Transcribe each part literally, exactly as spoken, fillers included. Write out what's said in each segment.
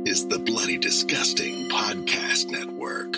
is the Bloody Disgusting Podcast Network.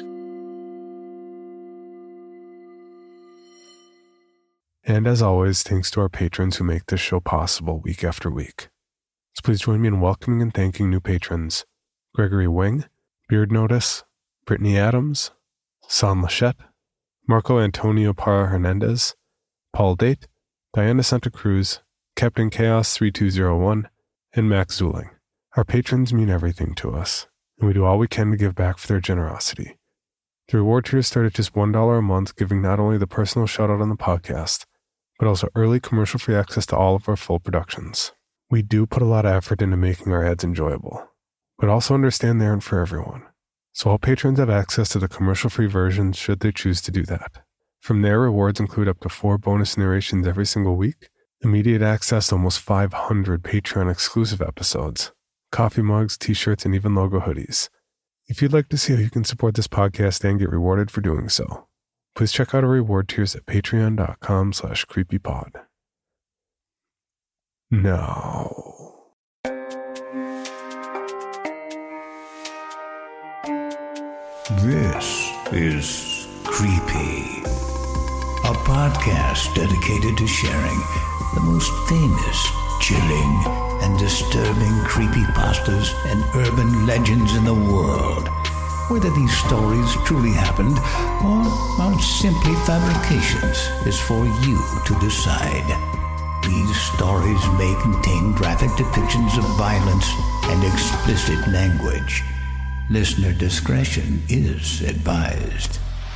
And as always, thanks to our patrons who make this show possible week after week. So please join me in welcoming and thanking new patrons: Gregory Wing, Beard Notice, Brittany Adams, San Lachette, Marco Antonio Parra Hernandez, Paul Date, Diana Santa Cruz, Captain Chaos three two zero one, and Max Zuling. Our patrons mean everything to us, and we do all we can to give back for their generosity. The reward tiers start at just one dollar a month, giving not only the personal shout-out on the podcast, but also early commercial-free access to all of our full productions. We do put a lot of effort into making our ads enjoyable, but also understand they aren't for everyone. So all patrons have access to the commercial-free versions should they choose to do that. From there, rewards include up to four bonus narrations every single week, immediate access to almost five hundred Patreon-exclusive episodes, coffee mugs, t-shirts, and even logo hoodies. If you'd like to see how you can support this podcast and get rewarded for doing so, please check out our reward tiers at patreon.com slash creepypod. Now, this is Creepy, a podcast dedicated to sharing the most famous, chilling, and disturbing creepypastas and urban legends in the world. Whether these stories truly happened or are simply fabrications is for you to decide. These stories may contain graphic depictions of violence and explicit language. Listener discretion is advised.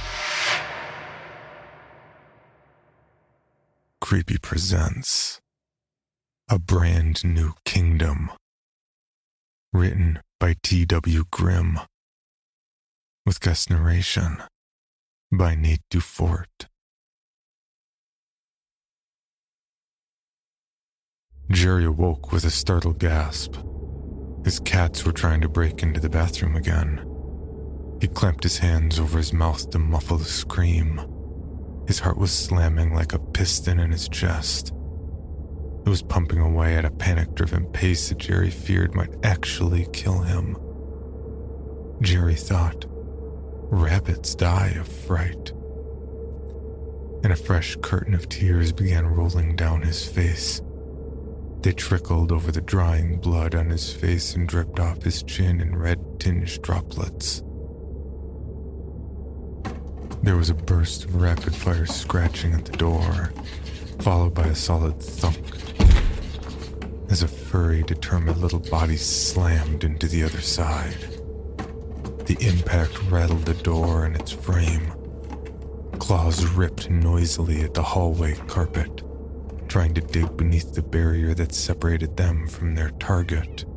Creepy presents A Brand New Kingdom, written by T W Grimm, with guest narration by Nate Dufort. Jerry awoke with a startled gasp. His cats were trying to break into the bathroom again. He clamped his hands over his mouth to muffle the scream. His heart was slamming like a piston in his chest. It was pumping away at a panic-driven pace that Jerry feared might actually kill him. Jerry thought, rabbits die of fright. And a fresh curtain of tears began rolling down his face. They trickled over the drying blood on his face and dripped off his chin in red-tinged droplets. There was a burst of rapid-fire scratching at the door, followed by a solid thunk, as a furry, determined little body slammed into the other side. The impact rattled the door and its frame. Claws ripped noisily at the hallway carpet, trying to dig beneath the barrier that separated them from their target.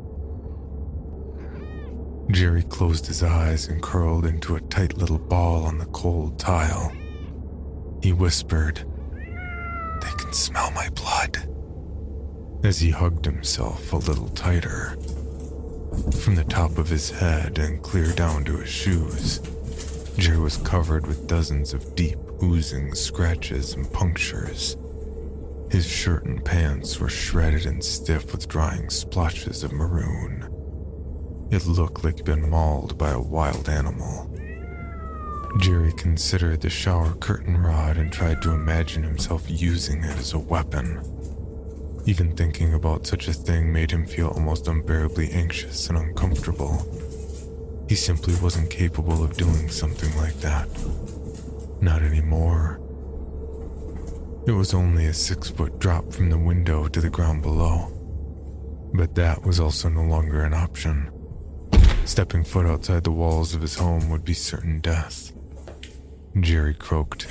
Jerry closed his eyes and curled into a tight little ball on the cold tile. He whispered, "They can smell my blood," as he hugged himself a little tighter. From the top of his head and clear down to his shoes, Jerry was covered with dozens of deep, oozing scratches and punctures. His shirt and pants were shredded and stiff with drying splotches of maroon. It looked like he'd been mauled by a wild animal. Jerry considered the shower curtain rod and tried to imagine himself using it as a weapon. Even thinking about such a thing made him feel almost unbearably anxious and uncomfortable. He simply wasn't capable of doing something like that. Not anymore. It was only a six-foot drop from the window to the ground below. But that was also no longer an option. Stepping foot outside the walls of his home would be certain death. Jerry croaked.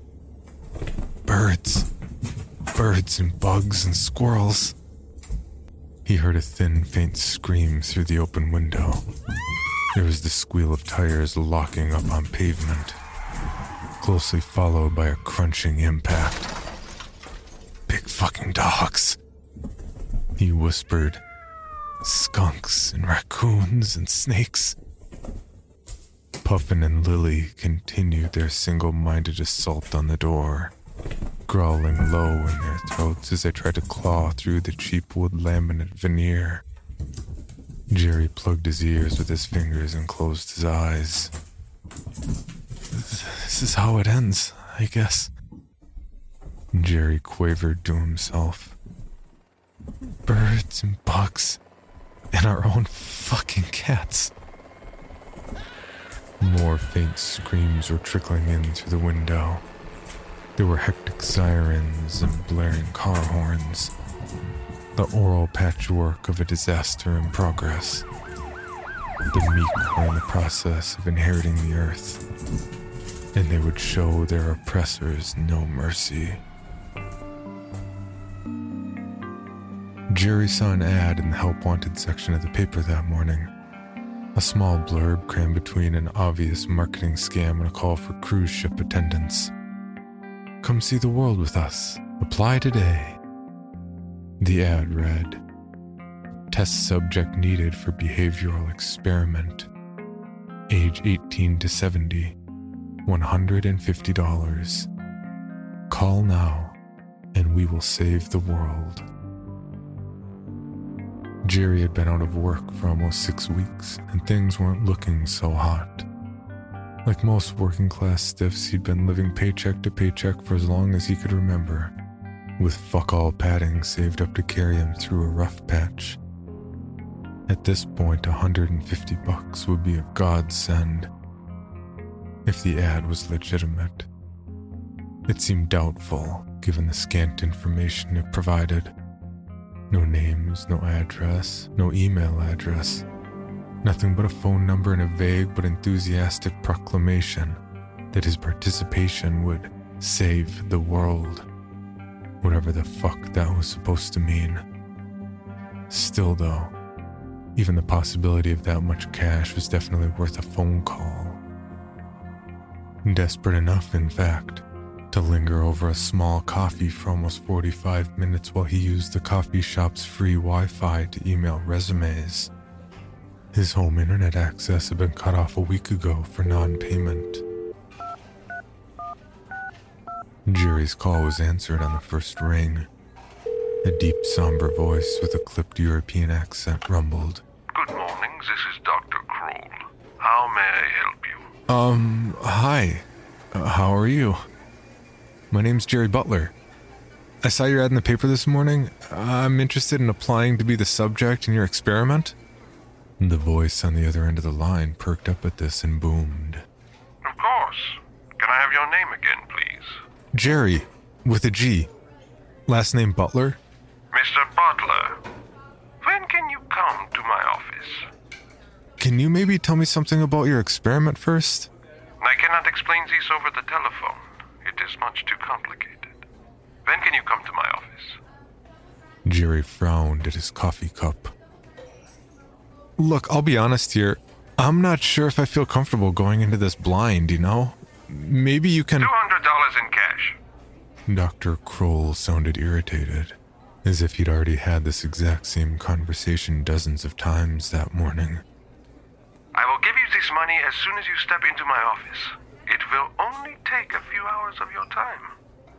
Birds. Birds and bugs and squirrels. He heard a thin, faint scream through the open window. There was the squeal of tires locking up on pavement, closely followed by a crunching impact. Big fucking dogs, he whispered. Skunks and raccoons and snakes. Puffin and Lily continued their single-minded assault on the door, growling low in their throats as they tried to claw through the cheap wood laminate veneer. Jerry plugged his ears with his fingers and closed his eyes. This is how it ends, I guess. Jerry quavered to himself. Birds and bugs and our own fucking cats. More faint screams were trickling in through the window. There were hectic sirens and blaring car horns. The oral patchwork of a disaster in progress. The meek were in the process of inheriting the earth, and they would show their oppressors no mercy. Jerry saw an ad in the Help Wanted section of the paper that morning. A small blurb crammed between an obvious marketing scam and a call for cruise ship attendants. Come see the world with us. Apply today. The ad read, test subject needed for behavioral experiment. Age eighteen to seventy. one hundred fifty dollars. Call now, and we will save the world. Jerry had been out of work for almost six weeks, and things weren't looking so hot. Like most working-class stiffs, he'd been living paycheck to paycheck for as long as he could remember, with fuck-all padding saved up to carry him through a rough patch. At this point, one hundred fifty bucks would be a godsend. If the ad was legitimate. It seemed doubtful, given the scant information it provided. No names, no address, no email address. Nothing but a phone number and a vague but enthusiastic proclamation that his participation would save the world. Whatever the fuck that was supposed to mean. Still though, even the possibility of that much cash was definitely worth a phone call. Desperate enough, in fact, to linger over a small coffee for almost forty-five minutes while he used the coffee shop's free Wi-Fi to email resumes. His home internet access had been cut off a week ago for non-payment. Jerry's call was answered on the first ring. A deep, somber voice with a clipped European accent rumbled. Good morning, this is Doctor Kroll. How may I help you? Um, hi. Uh, how are you? My name's Jerry Butler. I saw your ad in the paper this morning. I'm interested in applying to be the subject in your experiment. The voice on the other end of the line perked up at this and boomed. Of course. Can I have your name again, please? Jerry, with a G. Last name Butler? Mister Butler, when can you come to my office? Can you maybe tell me something about your experiment first? I cannot explain this over the telephone. It is much too complicated. When can you come to my office? Jerry frowned at his coffee cup. Look, I'll be honest here. I'm not sure if I feel comfortable going into this blind, you know? Maybe you can... two hundred dollars in cash. Doctor Kroll sounded irritated, as if he'd already had this exact same conversation dozens of times that morning. I will give you this money as soon as you step into my office. It will only take a few hours of your time.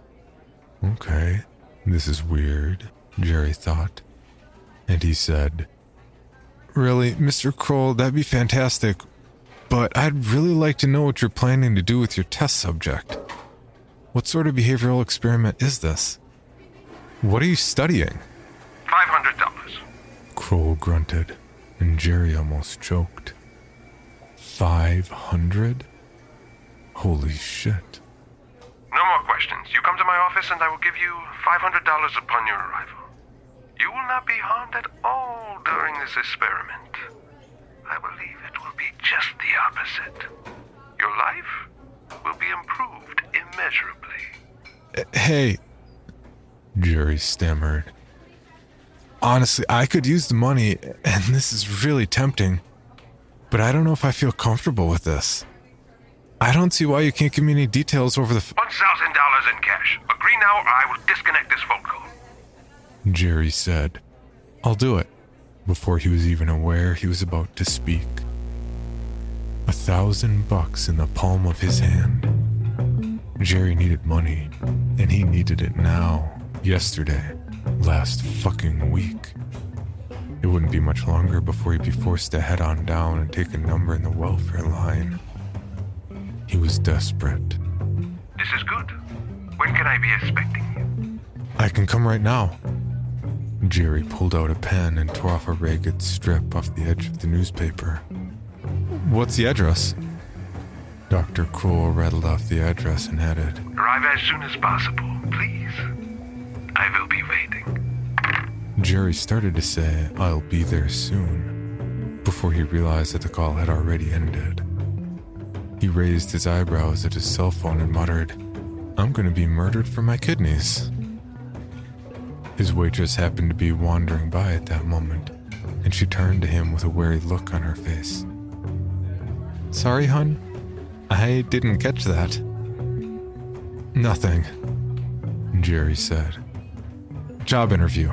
Okay, this is weird, Jerry thought. And he said, Really, Mister Kroll, that'd be fantastic, but I'd really like to know what you're planning to do with your test subject. What sort of behavioral experiment is this? What are you studying? five hundred dollars. Kroll grunted, and Jerry almost choked. Five hundred? Holy shit. No more questions. You come to my office and I will give you five hundred dollars upon your arrival. You will not be harmed at all during this experiment. I believe it will be just the opposite. Your life will be improved immeasurably. Hey, Jerry stammered. Honestly, I could use the money, and this is really tempting, but I don't know if I feel comfortable with this. I don't see why you can't give me any details over the f- one thousand dollars in cash. Agree now or I will disconnect this phone call. Jerry said, I'll do it, before he was even aware he was about to speak. A thousand bucks in the palm of his hand. Jerry needed money, and he needed it now, yesterday, last fucking week. It wouldn't be much longer before he'd be forced to head on down and take a number in the welfare line. He was desperate. This is good. When can I be expecting you? I can come right now. Jerry pulled out a pen and tore off a ragged strip off the edge of the newspaper. What's the address? Doctor Kroll rattled off the address and added, Arrive as soon as possible, please. I will be waiting. Jerry started to say, I'll be there soon, before he realized that the call had already ended. He raised his eyebrows at his cell phone and muttered, I'm going to be murdered for my kidneys. His waitress happened to be wandering by at that moment, and she turned to him with a wary look on her face. Sorry, hun? I didn't catch that. Nothing, Jerry said. Job interview.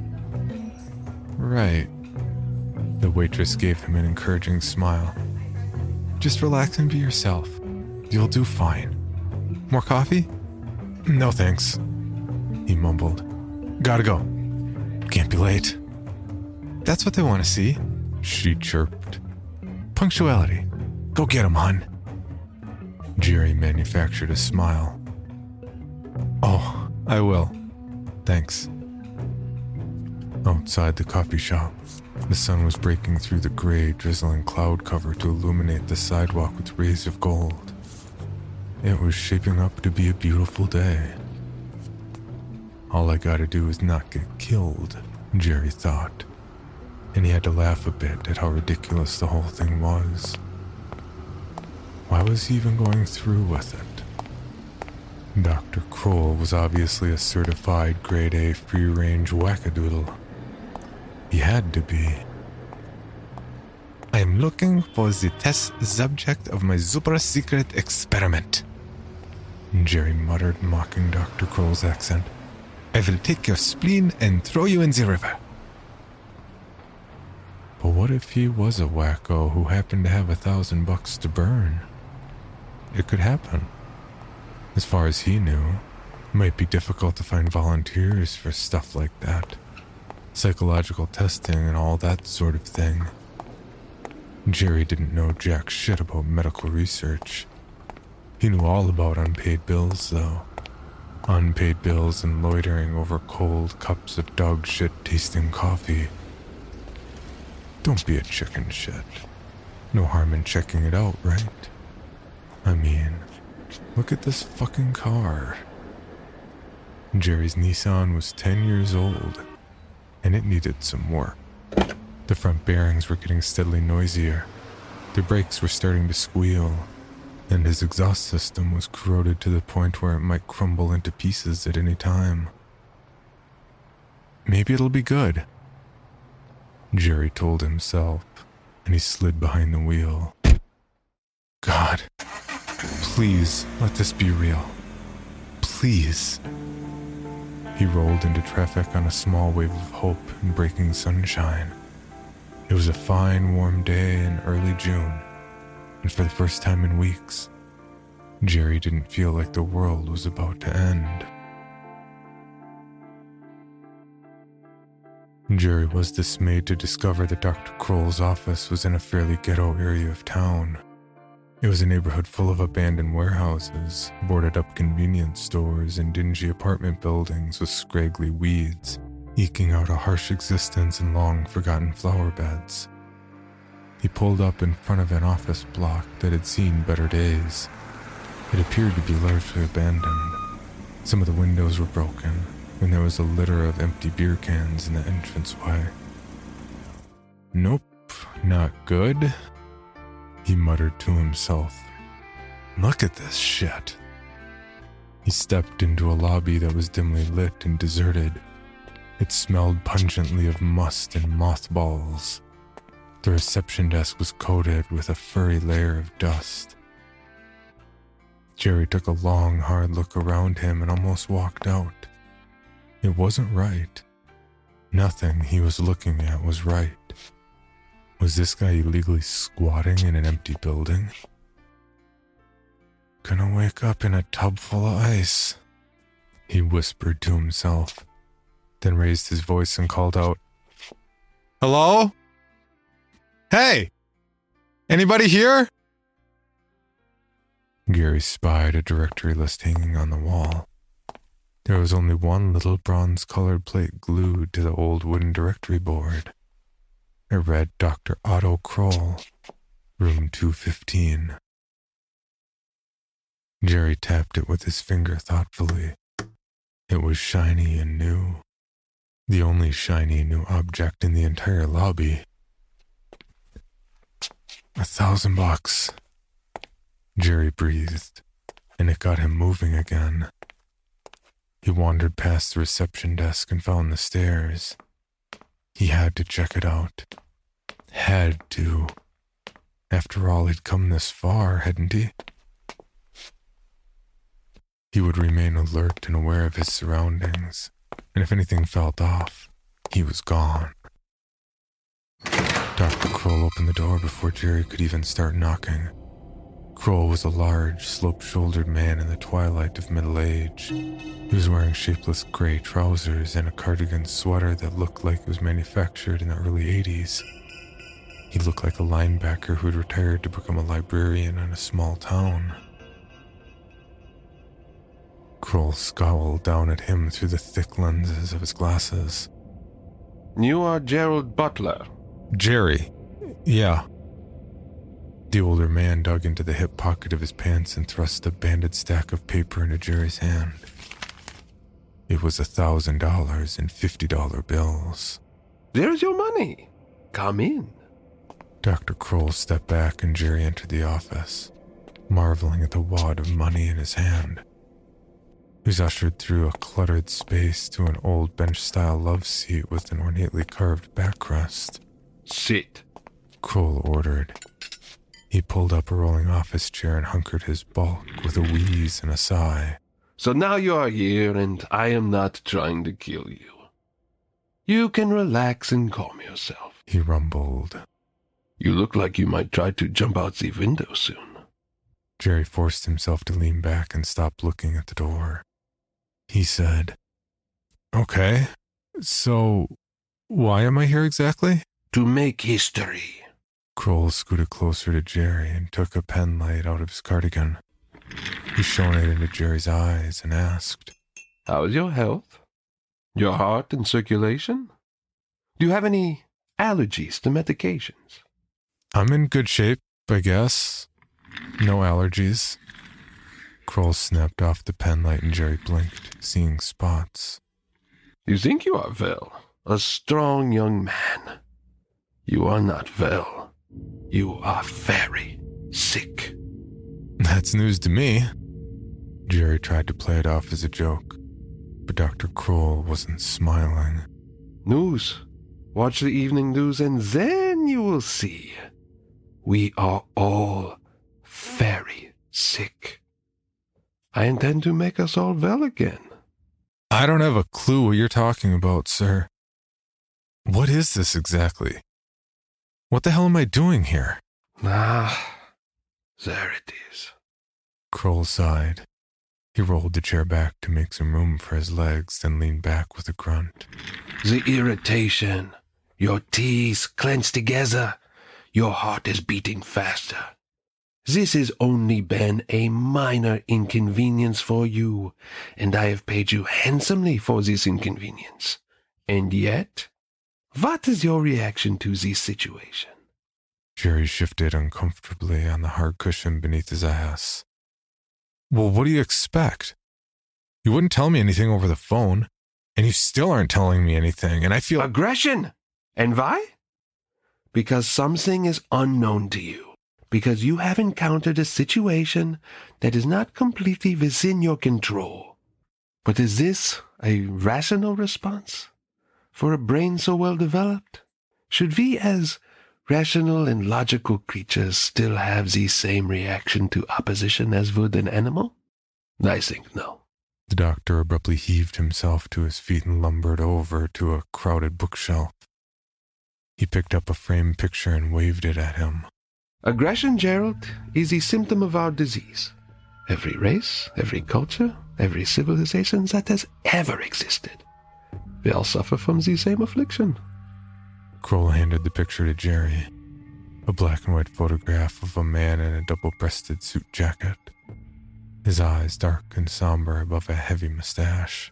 Right. The waitress gave him an encouraging smile. Just relax and be yourself. You'll do fine. More coffee? No thanks, he mumbled. Gotta go. Can't be late. That's what they want to see, she chirped. Punctuality. Go get 'em, hon. Jerry manufactured a smile. Oh, I will. Thanks. Outside the coffee shop, the sun was breaking through the gray, drizzling cloud cover to illuminate the sidewalk with rays of gold. It was shaping up to be a beautiful day. All I gotta do is not get killed, Jerry thought, and he had to laugh a bit at how ridiculous the whole thing was. Why was he even going through with it? Doctor Kroll was obviously a certified grade A free-range wackadoodle. He had to be. I am looking for the test subject of my super-secret experiment, Jerry muttered, mocking Doctor Kroll's accent. I will take your spleen and throw you in the river. But what if he was a wacko who happened to have a thousand bucks to burn? It could happen. As far as he knew, it might be difficult to find volunteers for stuff like that. Psychological testing and all that sort of thing. Jerry didn't know jack shit about medical research. He knew all about unpaid bills, though. Unpaid bills and loitering over cold cups of dog shit tasting coffee. Don't be a chicken shit. No harm in checking it out, right? I mean, look at this fucking car. Jerry's Nissan was ten years old, and it needed some work. The front bearings were getting steadily noisier. The brakes were starting to squeal, and his exhaust system was corroded to the point where it might crumble into pieces at any time. Maybe it'll be good, Jerry told himself, and he slid behind the wheel. God, please let this be real. Please. He rolled into traffic on a small wave of hope and breaking sunshine. It was a fine, warm day in early June, and for the first time in weeks, Jerry didn't feel like the world was about to end. Jerry was dismayed to discover that Doctor Kroll's office was in a fairly ghetto area of town. It was a neighborhood full of abandoned warehouses, boarded-up convenience stores, and dingy apartment buildings with scraggly weeds, eking out a harsh existence in long-forgotten flower beds. He pulled up in front of an office block that had seen better days. It appeared to be largely abandoned. Some of the windows were broken, and there was a litter of empty beer cans in the entranceway. Nope, not good, he muttered to himself. Look at this shit. He stepped into a lobby that was dimly lit and deserted. It smelled pungently of must and mothballs. The reception desk was coated with a furry layer of dust. Jerry took a long, hard look around him and almost walked out. It wasn't right. Nothing he was looking at was right. Was this guy illegally squatting in an empty building? Gonna wake up in a tub full of ice, he whispered to himself, then raised his voice and called out, Hello? Hey! Anybody here? Gary spied a directory list hanging on the wall. There was only one little bronze-colored plate glued to the old wooden directory board. It read Doctor Otto Kroll, room two fifteen. Jerry tapped it with his finger thoughtfully. It was shiny and new. The only shiny new object in the entire lobby. A thousand bucks. Jerry breathed, and it got him moving again. He wandered past the reception desk and found the stairs. He had to check it out. Had to. After all, he'd come this far, hadn't he? He would remain alert and aware of his surroundings, and if anything felt off, he was gone. Doctor Kroll opened the door before Jerry could even start knocking. Kroll was a large, slope-shouldered man in the twilight of middle age. He was wearing shapeless gray trousers and a cardigan sweater that looked like it was manufactured in the early eighties. He looked like a linebacker who had retired to become a librarian in a small town. Kroll scowled down at him through the thick lenses of his glasses. You are Gerald Butler. Jerry. Yeah. The older man dug into the hip pocket of his pants and thrust a banded stack of paper into Jerry's hand. It was a thousand dollars in fifty-dollar bills. There's your money. Come in. Doctor Kroll stepped back and Jerry entered the office, marveling at the wad of money in his hand. He was ushered through a cluttered space to an old bench-style love seat with an ornately carved backrest. Sit. Kroll ordered. He pulled up a rolling office chair and hunkered his bulk with a wheeze and a sigh. So now you are here, and I am not trying to kill you. You can relax and calm yourself. He rumbled. You look like you might try to jump out the window soon. Jerry forced himself to lean back and stop looking at the door. He said, Okay, so why am I here exactly? To make history. Kroll scooted closer to Jerry and took a pen light out of his cardigan. He shone it into Jerry's eyes and asked, How's your health? Your heart and circulation? Do you have any allergies to medications? I'm in good shape, I guess. No allergies. Kroll snapped off the pen light and Jerry blinked, seeing spots. You think you are well, a strong young man. You are not well. You are very sick. That's news to me. Jerry tried to play it off as a joke, but Doctor Kroll wasn't smiling. News. Watch the evening news and then you will see. We are all very sick. I intend to make us all well again. I don't have a clue what you're talking about, sir. What is this exactly? What the hell am I doing here? Ah, there it is. Kroll sighed. He rolled the chair back to make some room for his legs, then leaned back with a grunt. The irritation. Your teeth clenched together. Your heart is beating faster. This has only been a minor inconvenience for you, and I have paid you handsomely for this inconvenience. And yet, what is your reaction to this situation? Jerry shifted uncomfortably on the hard cushion beneath his ass. Well, what do you expect? You wouldn't tell me anything over the phone, and you still aren't telling me anything, and I feel... Aggression! And why? Because something is unknown to you. Because you have encountered a situation that is not completely within your control. But is this a rational response? For a brain so well developed? Should we as rational and logical creatures still have the same reaction to opposition as would an animal? I think no. The doctor abruptly heaved himself to his feet and lumbered over to a crowded bookshelf. He picked up a framed picture and waved it at him. Aggression, Gerald, is a symptom of our disease. Every race, every culture, every civilization that has ever existed. We all suffer from the same affliction. Kroll handed the picture to Jerry, a black and white photograph of a man in a double-breasted suit jacket, his eyes dark and somber above a heavy mustache.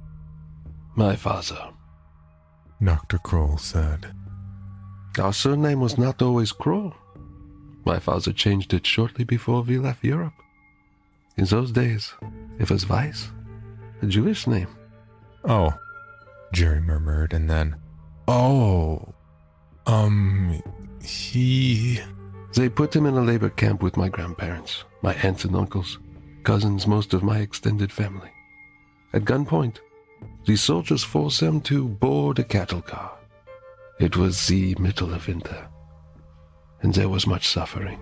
My father, Doctor Kroll said. Our surname was not always Kroll. My father changed it shortly before we left Europe. In those days, it was Weiss, a Jewish name. Oh, Jerry murmured, and then, oh, um, he... They put him in a labor camp with my grandparents, my aunts and uncles, cousins, most of my extended family. At gunpoint, the soldiers forced them to board a cattle car. It was the middle of winter, and there was much suffering.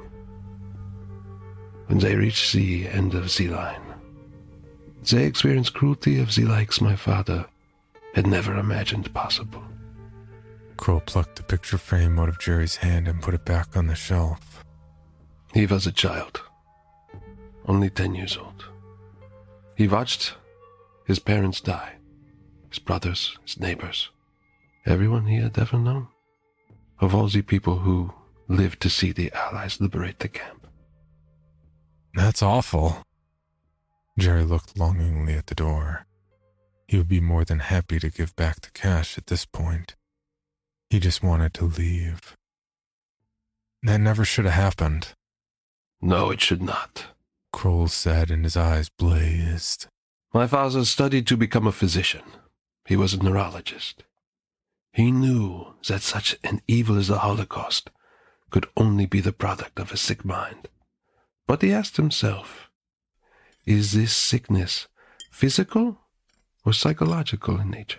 When they reached the end of the line, they experienced cruelty of the likes my father had never imagined possible. Kroll plucked the picture frame out of Jerry's hand and put it back on the shelf. He was a child, only ten years old. He watched his parents die, his brothers, his neighbors, everyone he had ever known, of all the people who lived to see the Allies liberate the camp. That's awful. Jerry looked longingly at the door. He would be more than happy to give back the cash at this point. He just wanted to leave. That never should have happened. No, it should not, Kroll said, and his eyes blazed. My father studied to become a physician. He was a neurologist. He knew that such an evil as the Holocaust could only be the product of a sick mind. But he asked himself, is this sickness physical or psychological in nature?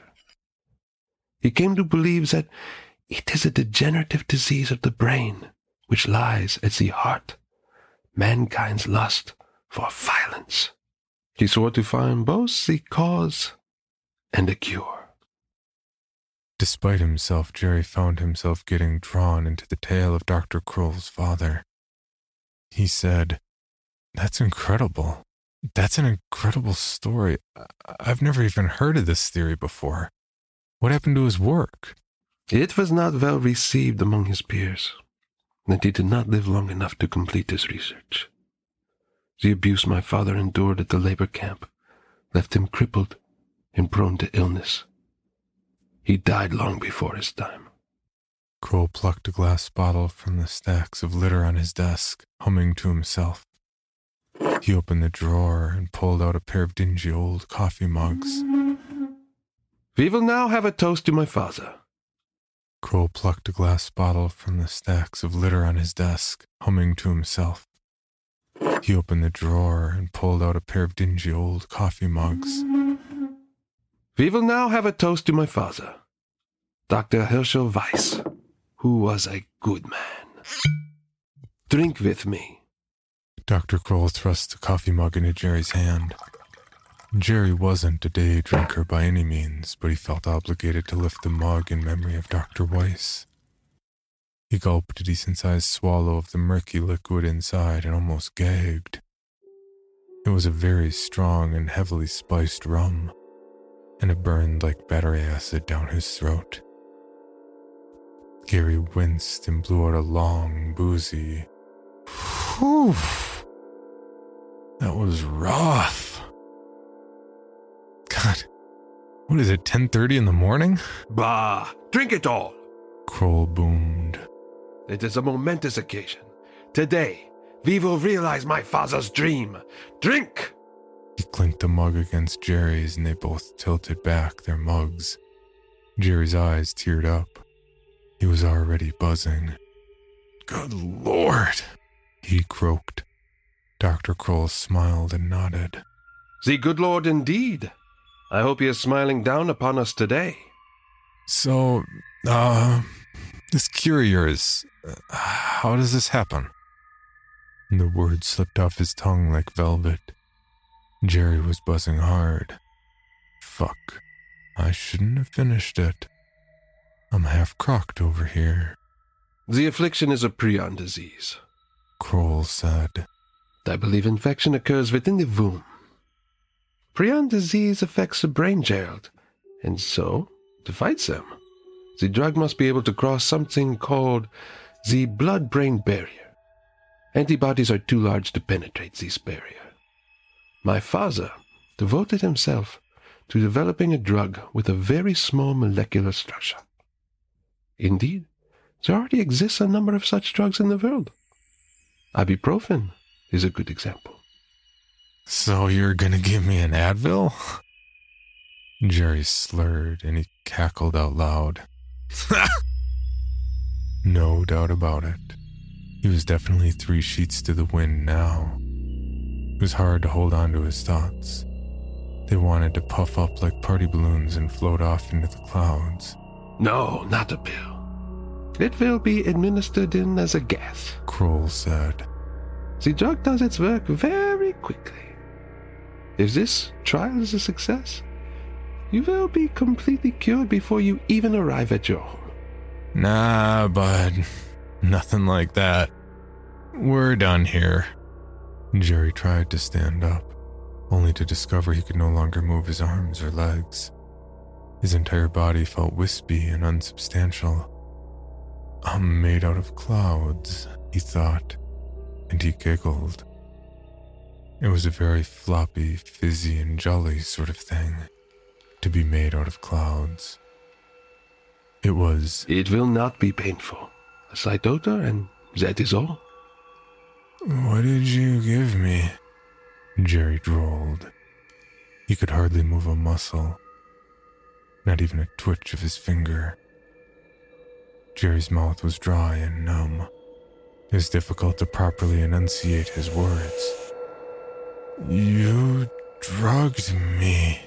He came to believe that it is a degenerative disease of the brain which lies at the heart, mankind's lust for violence. He swore to find both the cause and a cure. Despite himself, Jerry found himself getting drawn into the tale of Doctor Kroll's father. He said, "That's incredible. That's an incredible story. I've never even heard of this theory before. What happened to his work?" It was not well received among his peers, and he did not live long enough to complete his research. The abuse my father endured at the labor camp left him crippled and prone to illness. He died long before his time. Kroll plucked a glass bottle from the stacks of litter on his desk, humming to himself. He opened the drawer and pulled out a pair of dingy old coffee mugs. We will now have a toast to my father. Kroll plucked a glass bottle from the stacks of litter on his desk, humming to himself. He opened the drawer and pulled out a pair of dingy old coffee mugs. We will now have a toast to my father, Doctor Herschel Weiss, who was a good man. Drink with me. Doctor Kroll thrust the coffee mug into Jerry's hand. Jerry wasn't a day drinker by any means, but he felt obligated to lift the mug in memory of Doctor Weiss. He gulped a decent-sized swallow of the murky liquid inside and almost gagged. It was a very strong and heavily spiced rum, and it burned like battery acid down his throat. Gary winced and blew out a long, boozy, "Whew! That was rough. God, what is it, ten thirty in the morning?" Bah! Drink it all! Kroll boomed. It is a momentous occasion. Today, we will realize my father's dream. Drink! He clinked the mug against Jerry's, and they both tilted back their mugs. Jerry's eyes teared up. He was already buzzing. "Good Lord," he croaked. Doctor Kroll smiled and nodded. The good Lord indeed. I hope he is smiling down upon us today. So, uh, this cure of yours, uh, how does this happen? And the words slipped off his tongue like velvet. Jerry was buzzing hard. Fuck, I shouldn't have finished it. I'm half crocked over here. The affliction is a prion disease, Kroll said. I believe infection occurs within the womb. Prion disease affects the brain, Gerald, and so divides them. The drug must be able to cross something called the blood-brain barrier. Antibodies are too large to penetrate this barrier. My father devoted himself to developing a drug with a very small molecular structure. Indeed, there already exists a number of such drugs in the world. Ibuprofen is a good example. So you're gonna give me an Advil? Jerry slurred and he cackled out loud. No doubt about it. He was definitely three sheets to the wind now. It was hard to hold on to his thoughts. They wanted to puff up like party balloons and float off into the clouds. No, not a pill. It will be administered in as a gas, Kroll said. The drug does its work very quickly. If this trial is a success, you will be completely cured before you even arrive at your home. Nah, bud. Nothing like that. We're done here. Jerry tried to stand up, only to discover he could no longer move his arms or legs. His entire body felt wispy and unsubstantial. I'm made out of clouds, he thought, and he giggled. It was a very floppy, fizzy, and jolly sort of thing, to be made out of clouds. It was... It will not be painful. A slight odor, and that is all. What did you give me? Jerry drawled. He could hardly move a muscle, not even a twitch of his finger. Jerry's mouth was dry and numb. It was difficult to properly enunciate his words. You drugged me.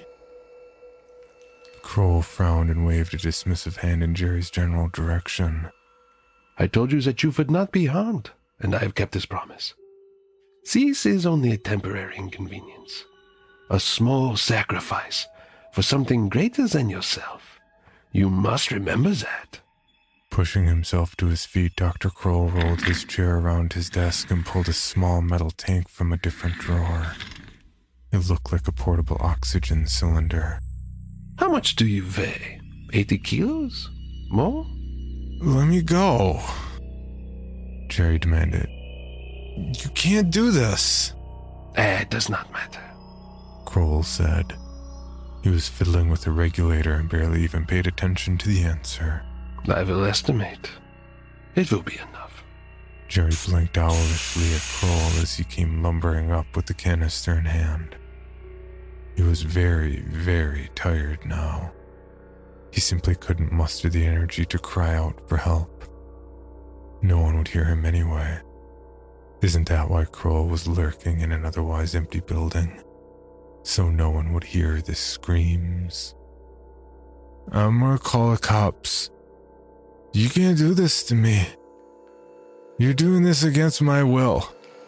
Kroll frowned and waved a dismissive hand in Jerry's general direction. I told you that you would not be harmed, and I have kept this promise. This is only a temporary inconvenience, a small sacrifice for something greater than yourself. You must remember that. Pushing himself to his feet, Doctor Kroll rolled his chair around his desk and pulled a small metal tank from a different drawer. It looked like a portable oxygen cylinder. How much do you weigh? Eighty kilos? More? Let me go, Jerry demanded. You can't do this. Eh, it does not matter, Kroll said. He was fiddling with the regulator and barely even paid attention to the answer. I will estimate. It will be enough. Jerry blinked owlishly at Kroll as he came lumbering up with the canister in hand. He was very, very tired now. He simply couldn't muster the energy to cry out for help. No one would hear him anyway. Isn't that why Kroll was lurking in an otherwise empty building? So no one would hear the screams. I'm gonna call the cops. You can't do this to me. You're doing this against my will.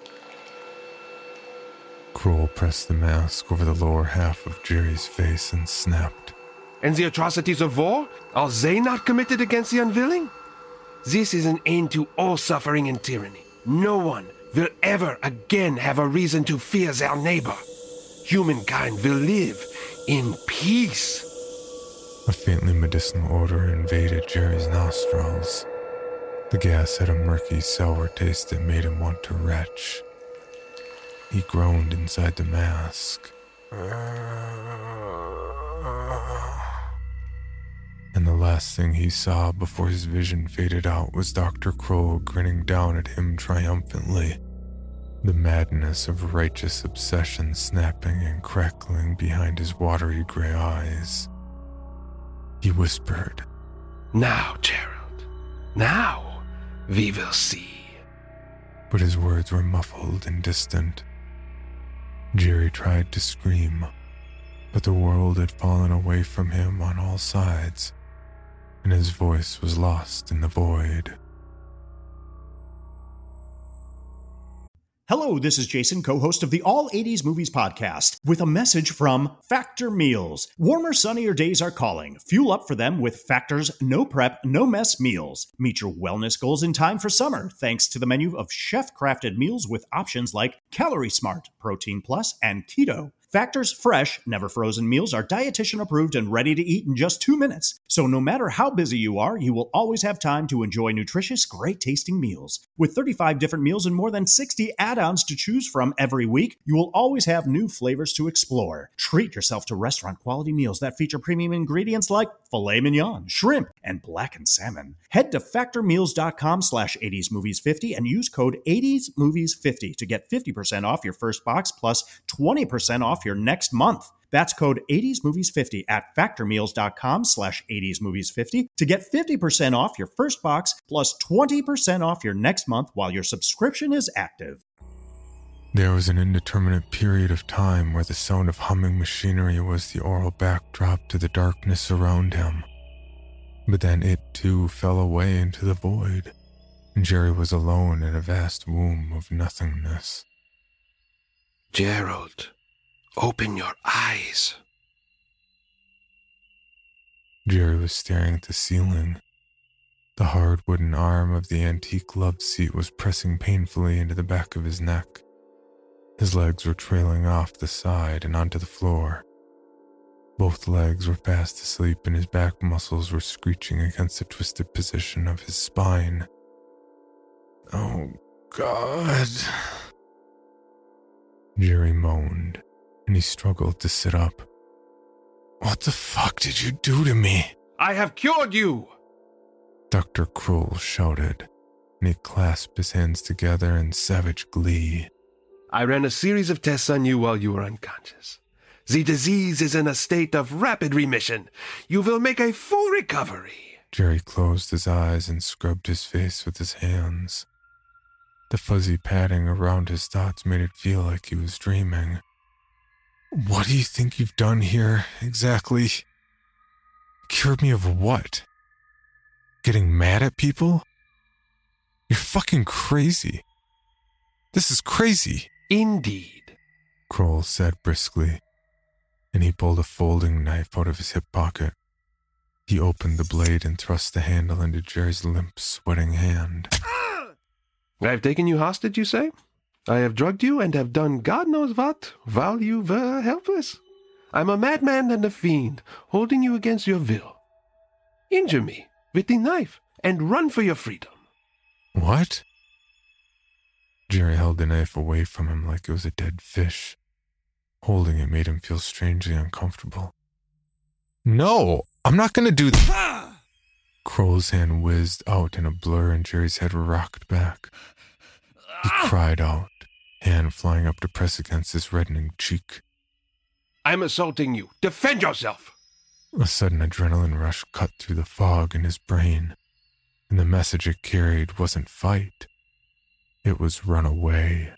Kroll pressed the mask over the lower half of Jerry's face and snapped. And the atrocities of war? Are they not committed against the unwilling? This is an end to all suffering and tyranny. No one will ever again have a reason to fear their neighbor. Humankind will live in peace. A faintly medicinal odor invaded Jerry's nostrils. The gas had a murky, sour taste that made him want to retch. He groaned inside the mask. And the last thing he saw before his vision faded out was Doctor Kroll grinning down at him triumphantly, the madness of righteous obsession snapping and crackling behind his watery gray eyes. He whispered, Now, Gerald, now we will see. But his words were muffled and distant. Jerry tried to scream, but the world had fallen away from him on all sides, and his voice was lost in the void. Hello, this is Jason, co-host of the All eighties Movies podcast, with a message from Factor Meals. Warmer, sunnier days are calling. Fuel up for them with Factor's no prep, no mess meals. Meet your wellness goals in time for summer, thanks to the menu of chef-crafted meals with options like Calorie Smart, Protein Plus, and Keto. Factor's fresh, never frozen meals are dietitian approved and ready to eat in just two minutes. So no matter how busy you are, you will always have time to enjoy nutritious, great tasting meals. With thirty-five different meals and more than sixty add-ons to choose from every week, you will always have new flavors to explore. Treat yourself to restaurant quality meals that feature premium ingredients like filet mignon, shrimp, and blackened salmon. Head to factormeals.com slash 80smovies50 and use code eighties movies fifty to get fifty percent off your first box plus twenty percent off your next month. That's code eighties movies fifty at factormeals.com slash 80smovies50 to get fifty percent off your first box plus twenty percent off your next month while your subscription is active. There was an indeterminate period of time where the sound of humming machinery was the oral backdrop to the darkness around him. But then it too fell away into the void, and Jerry was alone in a vast womb of nothingness. Gerald, open your eyes. Jerry was staring at the ceiling. The hard wooden arm of the antique love seat was pressing painfully into the back of his neck. His legs were trailing off the side and onto the floor. Both legs were fast asleep and his back muscles were screeching against the twisted position of his spine. Oh, God. Jerry moaned, and he struggled to sit up. What the fuck did you do to me? I have cured you! Doctor Kroll shouted, and he clasped his hands together in savage glee. I ran a series of tests on you while you were unconscious. The disease is in a state of rapid remission. You will make a full recovery. Jerry closed his eyes and scrubbed his face with his hands. The fuzzy padding around his thoughts made it feel like he was dreaming. What do you think you've done here, exactly? Cured me of what? Getting mad at people? You're fucking crazy. This is crazy. Indeed, Kroll said briskly, and he pulled a folding knife out of his hip pocket. He opened the blade and thrust the handle into Jerry's limp, sweating hand. I have taken you hostage, you say? I have drugged you and have done God knows what while you were helpless. I'm a madman and a fiend, holding you against your will. Injure me with the knife and run for your freedom. What? Jerry held the knife away from him like it was a dead fish. Holding it made him feel strangely uncomfortable. No, I'm not going to do that. Kroll's hand whizzed out in a blur and Jerry's head rocked back. He cried out, hand flying up to press against his reddening cheek. I'm assaulting you. Defend yourself! A sudden adrenaline rush cut through the fog in his brain, and the message it carried wasn't fight. It was run away.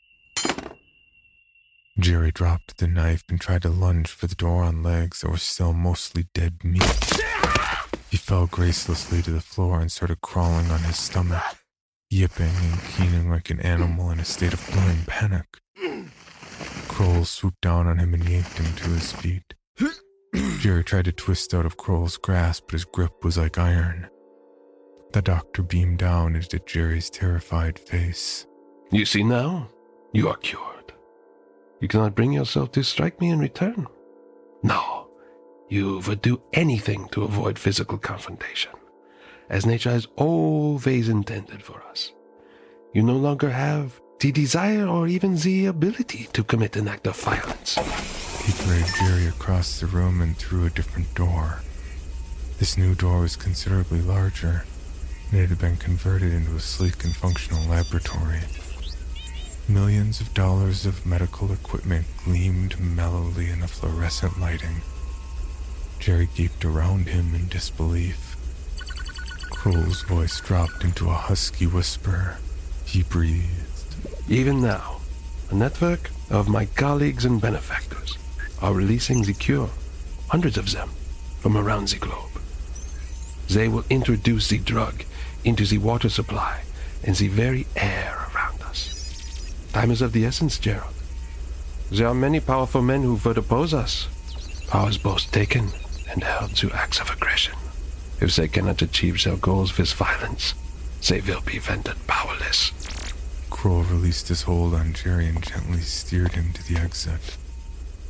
Jerry dropped the knife and tried to lunge for the door on legs that were still mostly dead meat. He fell gracelessly to the floor and started crawling on his stomach, yipping and keening like an animal in a state of blind panic. Kroll swooped down on him and yanked him to his feet. Jerry tried to twist out of Kroll's grasp, but his grip was like iron. The doctor beamed down into Jerry's terrified face. You see now? You are cured. You cannot bring yourself to strike me in return. No, you would do anything to avoid physical confrontation, as nature has always intended for us. You no longer have the desire or even the ability to commit an act of violence. He dragged Jerry across the room and through a different door. This new door was considerably larger, and it had been converted into a sleek and functional laboratory. Millions of dollars of medical equipment gleamed mellowly in the fluorescent lighting. Jerry gaped around him in disbelief. Kroll's voice dropped into a husky whisper. He breathed. Even now, a network of my colleagues and benefactors are releasing the cure, hundreds of them, from around the globe. They will introduce the drug into the water supply and the very air around us. Time is of the essence, Gerald. There are many powerful men who would oppose us. Powers both taken and held to acts of aggression. If they cannot achieve their goals with violence, they will be rendered powerless. Kroll released his hold on Jerry and gently steered him to the exit.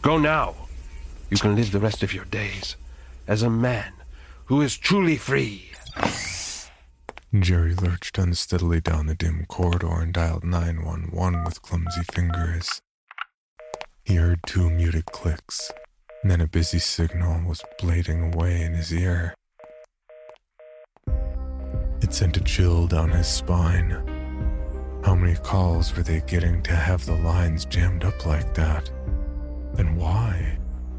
Go now. You can live the rest of your days as a man who is truly free. Jerry lurched unsteadily down the dim corridor and dialed nine one one with clumsy fingers. He heard two muted clicks, and then a busy signal was blading away in his ear. It sent a chill down his spine. How many calls were they getting to have the lines jammed up like that? And why?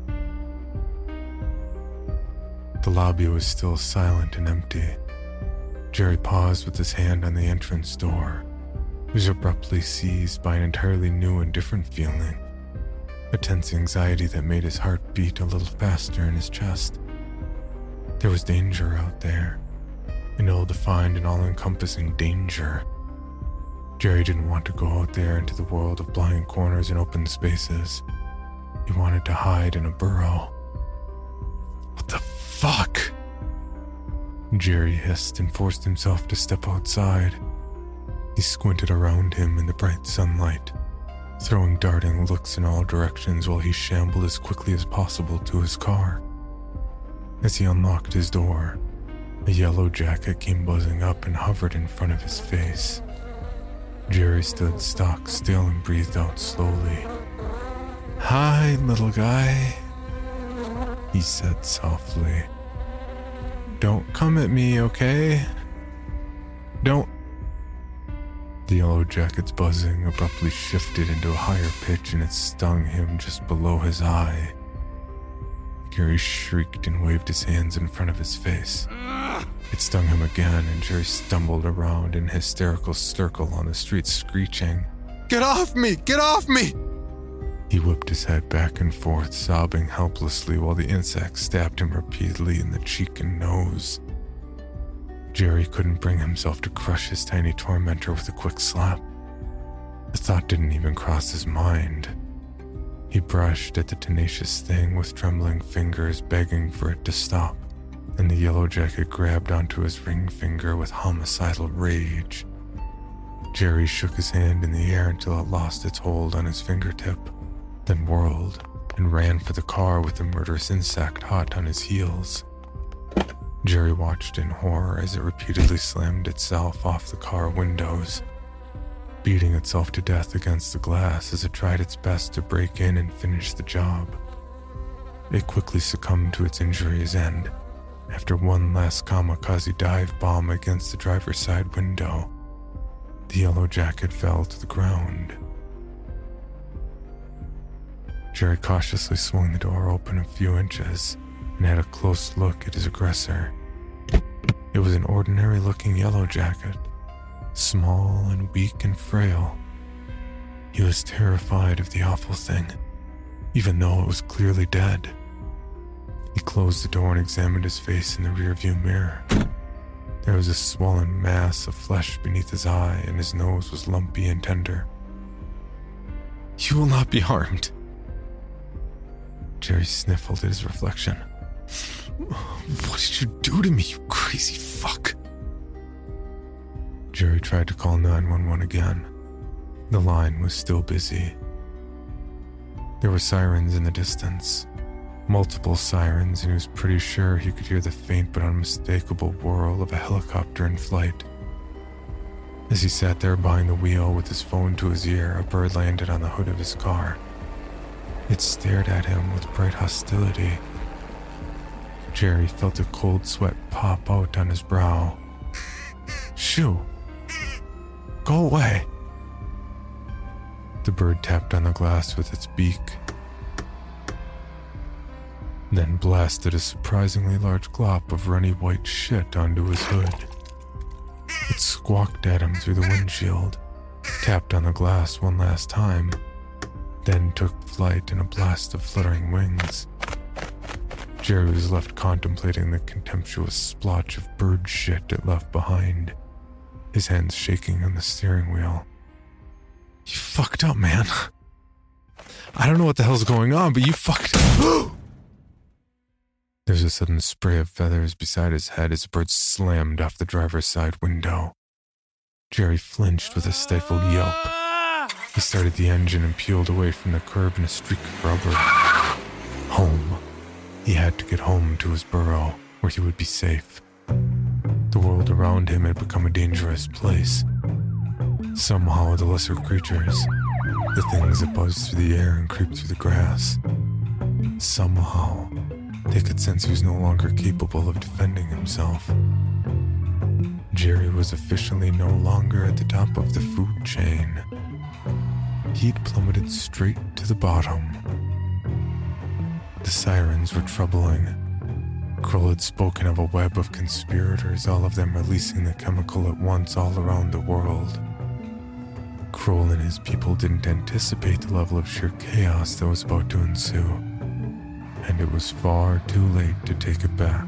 The lobby was still silent and empty. Jerry paused with his hand on the entrance door. He was abruptly seized by an entirely new and different feeling. A tense anxiety that made his heart beat a little faster in his chest. There was danger out there. An ill-defined and all-encompassing danger. Jerry didn't want to go out there into the world of blind corners and open spaces. He wanted to hide in a burrow. What the fuck? Jerry hissed and forced himself to step outside. He squinted around him in the bright sunlight, throwing darting looks in all directions while he shambled as quickly as possible to his car. As he unlocked his door, a yellow jacket came buzzing up and hovered in front of his face. Jerry stood stock still and breathed out slowly. "Hi, little guy," he said softly. "Don't come at me, okay? Don't..." The yellow jacket's buzzing abruptly shifted into a higher pitch and it stung him just below his eye. Jerry shrieked and waved his hands in front of his face. It stung him again and Jerry stumbled around in a hysterical circle on the street screeching, "Get off me! Get off me!" He whipped his head back and forth, sobbing helplessly while the insect stabbed him repeatedly in the cheek and nose. Jerry couldn't bring himself to crush his tiny tormentor with a quick slap. The thought didn't even cross his mind. He brushed at the tenacious thing with trembling fingers, begging for it to stop, and the yellow jacket grabbed onto his ring finger with homicidal rage. Jerry shook his hand in the air until it lost its hold on his fingertip, then whirled and ran for the car with the murderous insect hot on his heels. Jerry watched in horror as it repeatedly slammed itself off the car windows, beating itself to death against the glass as it tried its best to break in and finish the job. It quickly succumbed to its injuries and, after one last kamikaze dive bomb against the driver's side window, the yellow jacket fell to the ground. Jerry cautiously swung the door open a few inches and had a close look at his aggressor. It was an ordinary-looking yellow jacket, small and weak and frail. He was terrified of the awful thing, even though it was clearly dead. He closed the door and examined his face in the rearview mirror. There was a swollen mass of flesh beneath his eye, and his nose was lumpy and tender. "You will not be harmed." Jerry sniffled at his reflection. "What did you do to me, you crazy fuck?" Jerry tried to call nine one one again. The line was still busy. There were sirens in the distance. Multiple sirens, and he was pretty sure he could hear the faint but unmistakable whirl of a helicopter in flight. As he sat there behind the wheel with his phone to his ear, a bird landed on the hood of his car. It stared at him with bright hostility. Jerry felt a cold sweat pop out on his brow. "Shoo! Go away!" The bird tapped on the glass with its beak, then blasted a surprisingly large glop of runny white shit onto his hood. It squawked at him through the windshield, tapped on the glass one last time, then took flight in a blast of fluttering wings. Jerry was left contemplating the contemptuous splotch of bird shit it left behind, his hands shaking on the steering wheel. "You fucked up, man. I don't know what the hell's going on, but you fucked up." There was a sudden spray of feathers beside his head as the bird slammed off the driver's side window. Jerry flinched with a stifled yelp. He started the engine and peeled away from the curb in a streak of rubber. Home. He had to get home to his burrow, where he would be safe. The world around him had become a dangerous place. Somehow the lesser creatures, the things that buzzed through the air and creeped through the grass, somehow they could sense he was no longer capable of defending himself. Jerry was officially no longer at the top of the food chain. He'd plummeted straight to the bottom. The sirens were troubling. Kroll had spoken of a web of conspirators, all of them releasing the chemical at once all around the world. Kroll and his people didn't anticipate the level of sheer chaos that was about to ensue, and it was far too late to take it back.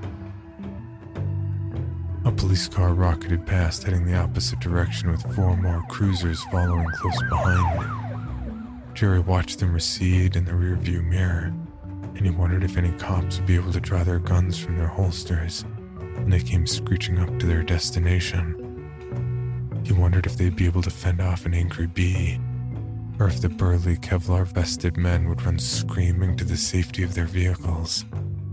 A police car rocketed past, heading the opposite direction with four more cruisers following close behind. Jerry watched them recede in the rearview mirror, and he wondered if any cops would be able to draw their guns from their holsters when they came screeching up to their destination. He wondered if they'd be able to fend off an angry bee, or if the burly Kevlar-vested men would run screaming to the safety of their vehicles.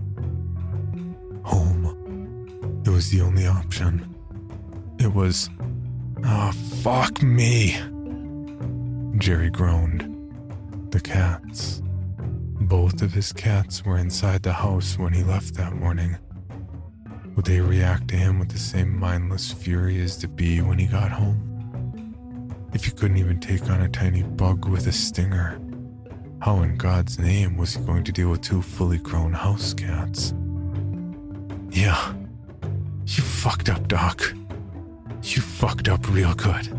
Home. It was the only option. It was... Ah, oh, fuck me! Jerry groaned. The cats. Both of his cats were inside the house when he left that morning. Would they react to him with the same mindless fury as the bee when he got home? If he couldn't even take on a tiny bug with a stinger, how in God's name was he going to deal with two fully grown house cats? Yeah, you fucked up, Doc. You fucked up real good.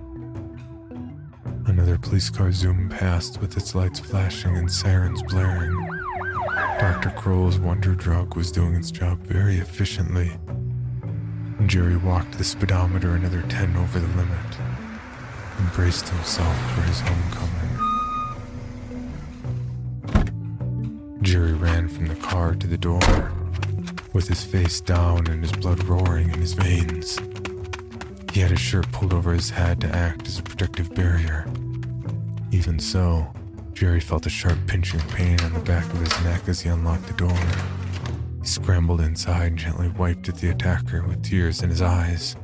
Another police car zoomed past with its lights flashing and sirens blaring. Doctor Kroll's wonder drug was doing its job very efficiently. Jerry walked the speedometer another ten over the limit and braced himself for his homecoming. Jerry ran from the car to the door, with his face down and his blood roaring in his veins. He had his shirt pulled over his head to act as a protective barrier. Even so, Jerry felt a sharp pinching pain on the back of his neck as he unlocked the door. He scrambled inside and gently wiped at the attacker with tears in his eyes.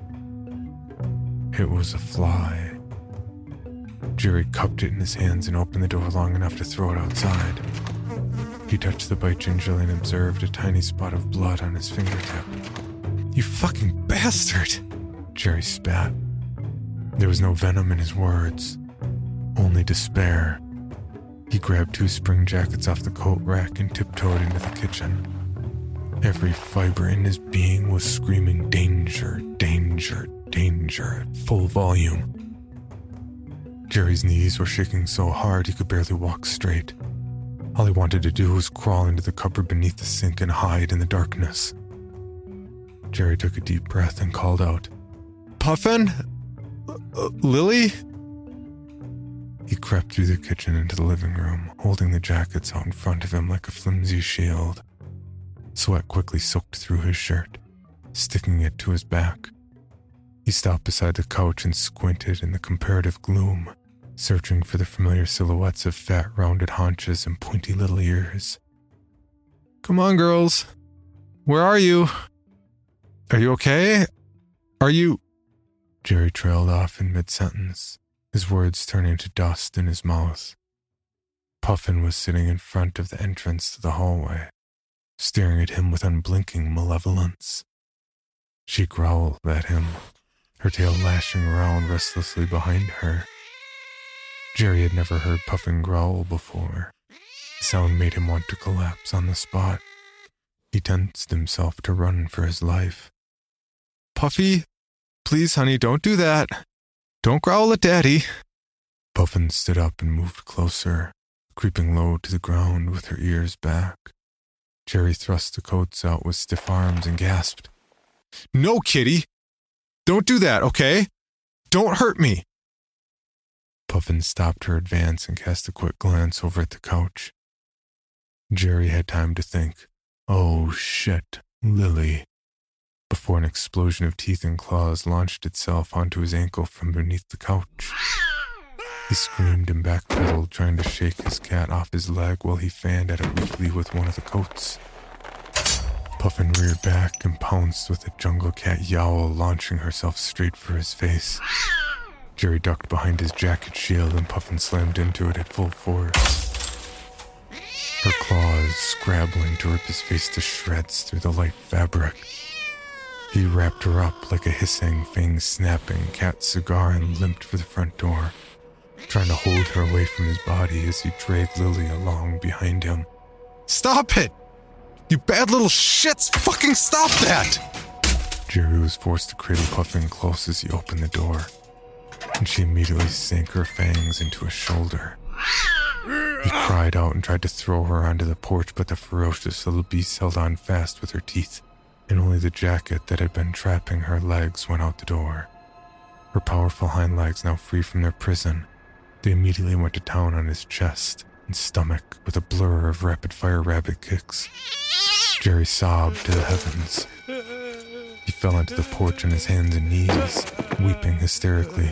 It was a fly. Jerry cupped it in his hands and opened the door long enough to throw it outside. He touched the bite gingerly and observed a tiny spot of blood on his fingertip. "You fucking bastard!" Jerry spat. There was no venom in his words, only despair. He grabbed two spring jackets off the coat rack and tiptoed into the kitchen. Every fiber in his being was screaming danger, danger, danger at full volume. Jerry's knees were shaking so hard he could barely walk straight. All he wanted to do was crawl into the cupboard beneath the sink and hide in the darkness. Jerry took a deep breath and called out, "Puffin? Uh, Lily?" He crept through the kitchen into the living room, holding the jackets out in front of him like a flimsy shield. Sweat quickly soaked through his shirt, sticking it to his back. He stopped beside the couch and squinted in the comparative gloom, searching for the familiar silhouettes of fat, rounded haunches and pointy little ears. "Come on, girls. Where are you? Are you okay? Are you..." Jerry trailed off in mid-sentence, his words turning to dust in his mouth. Puffin was sitting in front of the entrance to the hallway, staring at him with unblinking malevolence. She growled at him, her tail lashing around restlessly behind her. Jerry had never heard Puffin growl before. The sound made him want to collapse on the spot. He tensed himself to run for his life. "Puffy, please, honey, don't do that. Don't growl at Daddy." Puffin stood up and moved closer, creeping low to the ground with her ears back. Jerry thrust the coats out with stiff arms and gasped, "No, kitty! Don't do that, okay? Don't hurt me!" Puffin stopped her advance and cast a quick glance over at the couch. Jerry had time to think, "Oh shit, Lily," before an explosion of teeth and claws launched itself onto his ankle from beneath the couch. He screamed and backpedaled, trying to shake his cat off his leg while he fanned at it weakly with one of the coats. Puffin reared back and pounced with a jungle cat yowl, launching herself straight for his face. Jerry ducked behind his jacket shield and Puffin slammed into it at full force. Her claws scrabbling to rip his face to shreds through the light fabric. He wrapped her up like a hissing, fang-snapping cat cigar and limped for the front door, trying to hold her away from his body as he dragged Lily along behind him. Stop it! You bad little shits! Fucking stop that! Jerry was forced to cradle Puffin close as he opened the door, and she immediately sank her fangs into his shoulder. He cried out and tried to throw her onto the porch, but the ferocious little beast held on fast with her teeth, and only the jacket that had been trapping her legs went out the door. Her powerful hind legs now free from their prison, they immediately went to town on his chest and stomach with a blur of rapid-fire rabbit kicks. Jerry sobbed to the heavens. He fell onto the porch on his hands and knees, weeping hysterically.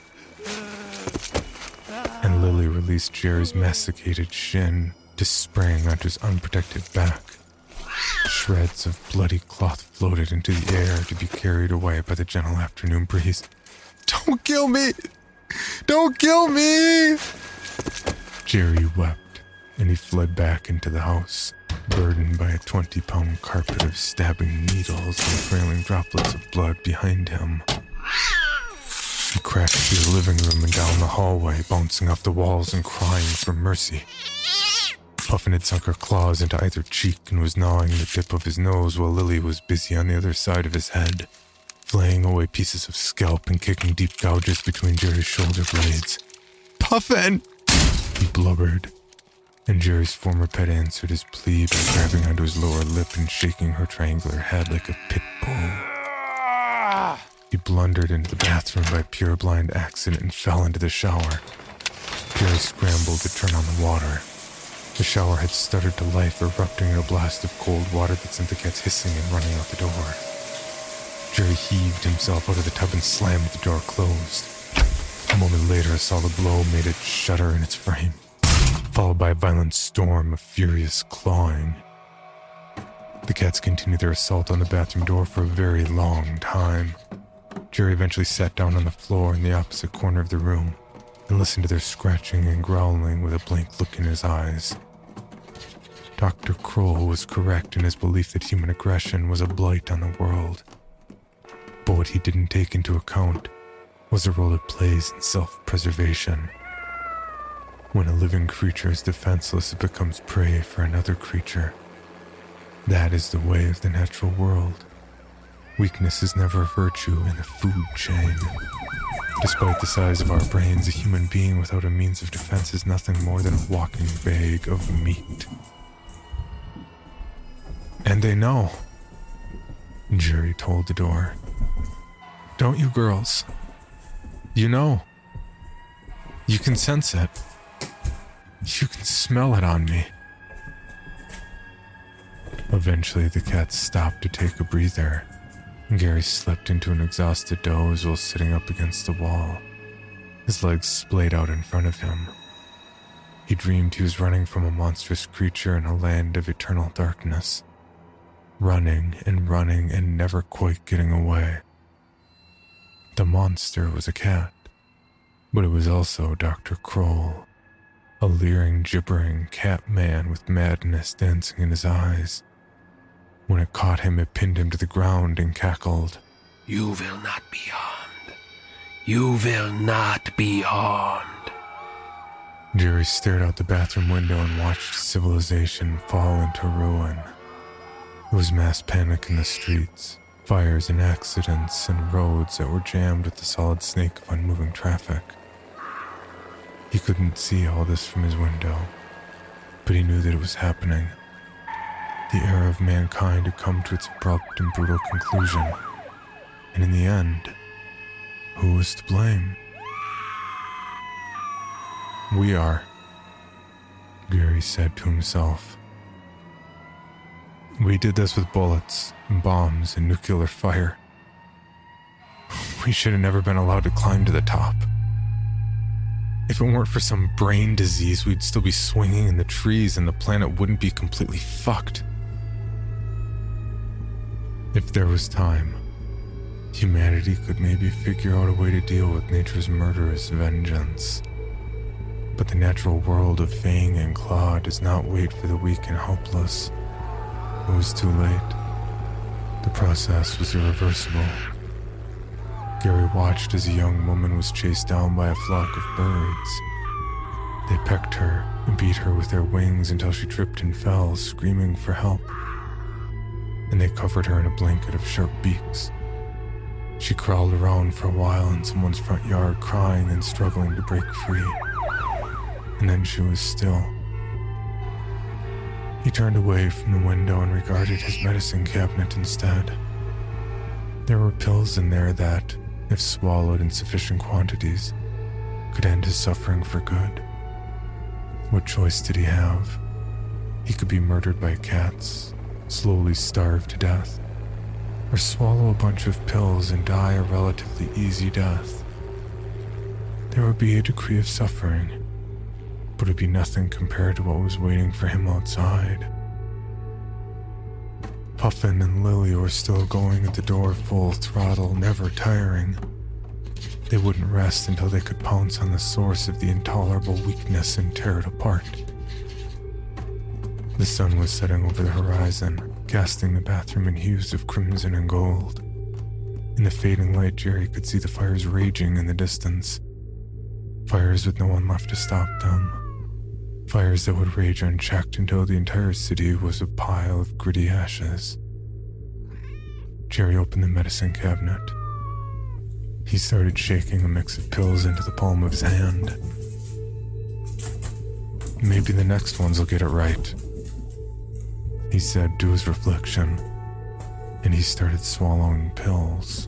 And Lily released Jerry's masticated shin to spring onto his unprotected back. Shreds of bloody cloth floated into the air to be carried away by the gentle afternoon breeze. Don't kill me! Don't kill me! Jerry wept, and he fled back into the house, burdened by a twenty-pound carpet of stabbing needles and trailing droplets of blood behind him. He crashed through the living room and down the hallway, bouncing off the walls and crying for mercy. Puffin had sunk her claws into either cheek and was gnawing the tip of his nose while Lily was busy on the other side of his head, flaying away pieces of scalp and kicking deep gouges between Jerry's shoulder blades. Puffin! He blubbered, and Jerry's former pet answered his plea by grabbing onto his lower lip and shaking her triangular head like a pit bull. He blundered into the bathroom by pure blind accident and fell into the shower. Jerry scrambled to turn on the water. The shower had stuttered to life, erupting in a blast of cold water that sent the cats hissing and running out the door. Jerry heaved himself out of the tub and slammed the door closed. A moment later, a solid blow made it shudder in its frame, followed by a violent storm of furious clawing. The cats continued their assault on the bathroom door for a very long time. Jerry eventually sat down on the floor in the opposite corner of the room and listened to their scratching and growling with a blank look in his eyes. Doctor Kroll was correct in his belief that human aggression was a blight on the world. But what he didn't take into account was the role it plays in self-preservation. When a living creature is defenseless, it becomes prey for another creature. That is the way of the natural world. Weakness is never a virtue in the food chain. Despite the size of our brains, a human being without a means of defense is nothing more than a walking bag of meat. And they know, Jerry told the door. Don't you girls? You know. You can sense it. You can smell it on me. Eventually, the cats stopped to take a breather. Gary slipped into an exhausted doze while sitting up against the wall, his legs splayed out in front of him. He dreamed he was running from a monstrous creature in a land of eternal darkness, running and running and never quite getting away. The monster was a cat, but it was also Doctor Kroll, a leering, gibbering cat man with madness dancing in his eyes. When it caught him, it pinned him to the ground and cackled. You will not be harmed. You will not be harmed. Jerry stared out the bathroom window and watched civilization fall into ruin. It was mass panic in the streets, fires and accidents, and roads that were jammed with the solid snake of unmoving traffic. He couldn't see all this from his window, but he knew that it was happening. The era of mankind had come to its abrupt and brutal conclusion, and in the end, who was to blame? We are, Gary said to himself. We did this with bullets and bombs and nuclear fire. We should have never been allowed to climb to the top. If it weren't for some brain disease, we'd still be swinging in the trees and the planet wouldn't be completely fucked. If there was time, humanity could maybe figure out a way to deal with nature's murderous vengeance. But the natural world of Fang and Claw does not wait for the weak and helpless. It was too late. The process was irreversible. Gary watched as a young woman was chased down by a flock of birds. They pecked her and beat her with their wings until she tripped and fell, screaming for help. And they covered her in a blanket of sharp beaks. She crawled around for a while in someone's front yard, crying and struggling to break free. And then she was still. He turned away from the window and regarded his medicine cabinet instead. There were pills in there that, if swallowed in sufficient quantities, could end his suffering for good. What choice did he have? He could be murdered by cats, slowly starve to death, or swallow a bunch of pills and die a relatively easy death. There would be a degree of suffering, but it would be nothing compared to what was waiting for him outside. Puffin and Lily were still going at the door full throttle, never tiring. They wouldn't rest until they could pounce on the source of the intolerable weakness and tear it apart. The sun was setting over the horizon, casting the bathroom in hues of crimson and gold. In the fading light, Jerry could see the fires raging in the distance. Fires with no one left to stop them. Fires that would rage unchecked until the entire city was a pile of gritty ashes. Jerry opened the medicine cabinet. He started shaking a mix of pills into the palm of his hand. Maybe the next ones will get it right, he said to his reflection, and he started swallowing pills.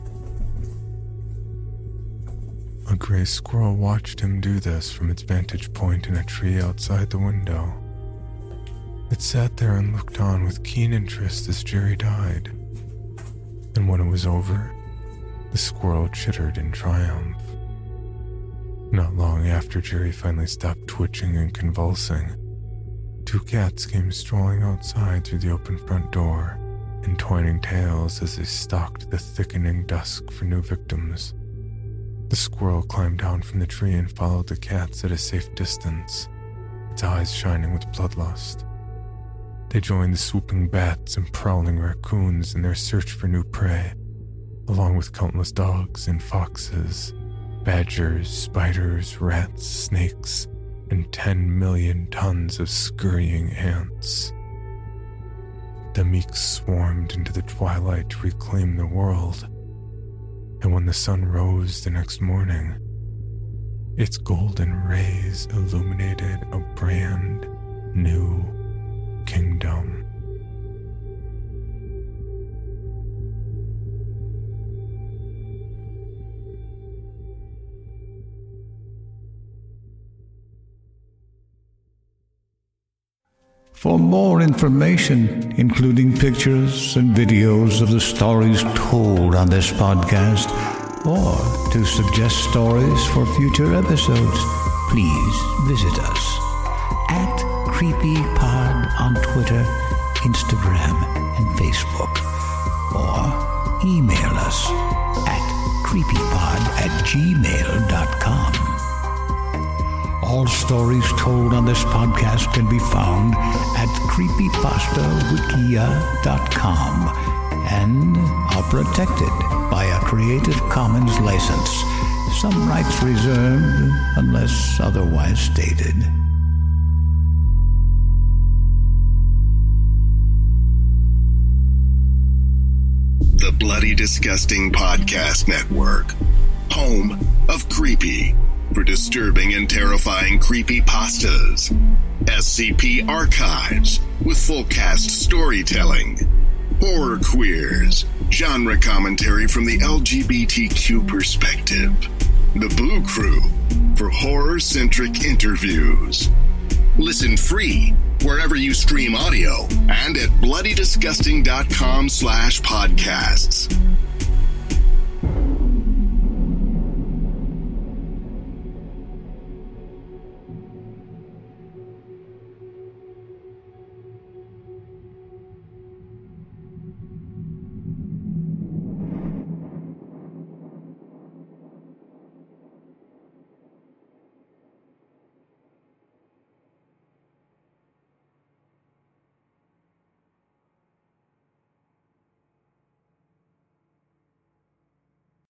A gray squirrel watched him do this from its vantage point in a tree outside the window. It sat there and looked on with keen interest as Jerry died. And when it was over, the squirrel chittered in triumph. Not long after Jerry finally stopped twitching and convulsing, two cats came strolling outside through the open front door, entwining tails as they stalked the thickening dusk for new victims. The squirrel climbed down from the tree and followed the cats at a safe distance, its eyes shining with bloodlust. They joined the swooping bats and prowling raccoons in their search for new prey, along with countless dogs and foxes, badgers, spiders, rats, snakes, and ten million tons of scurrying ants. The meek swarmed into the twilight to reclaim the world. And when the sun rose the next morning, its golden rays illuminated a brand new kingdom. For more information, including pictures and videos of the stories told on this podcast, or to suggest stories for future episodes, please visit us at CreepyPod on Twitter, Instagram, and Facebook, or email us at creepypod at gmail dot com. All stories told on this podcast can be found at creepypasta wikia dot com and are protected by a Creative Commons license. Some rights reserved unless otherwise stated. The Bloody Disgusting Podcast Network, home of Creepy, for disturbing and terrifying creepypastas. S C P Archives, with full cast storytelling. Horror Queers, genre commentary from the L G B T Q perspective. The Boo Crew, for horror-centric interviews. Listen free wherever you stream audio and at bloody disgusting dot com slash podcasts.